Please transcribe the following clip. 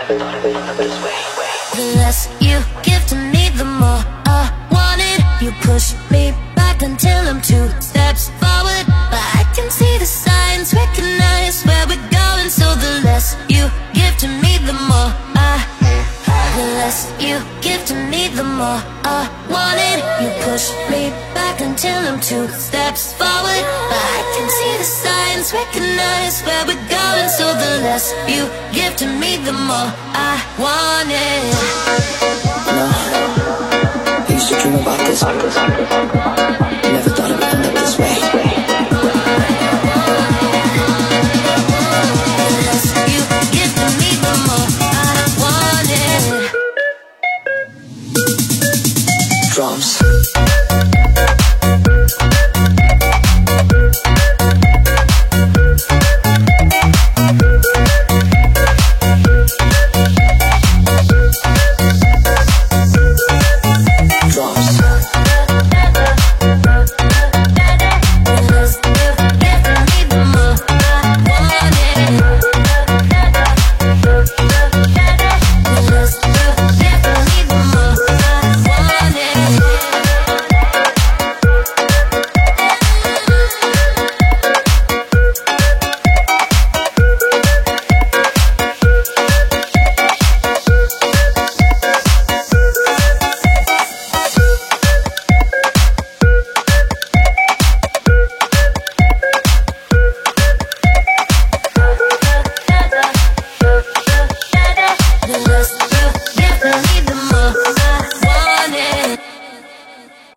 The less you give to me, the more I want it. You push me back until I'm 2 steps forward, but I can see the signs, recognize where we're going. So the less you give to me, the more the less you give to me, the more I want it. You push me back until I'm 2 steps forward, but I can see the signs, recognize where we're going. So the less you give to me, the more I want it. I used to dream about this.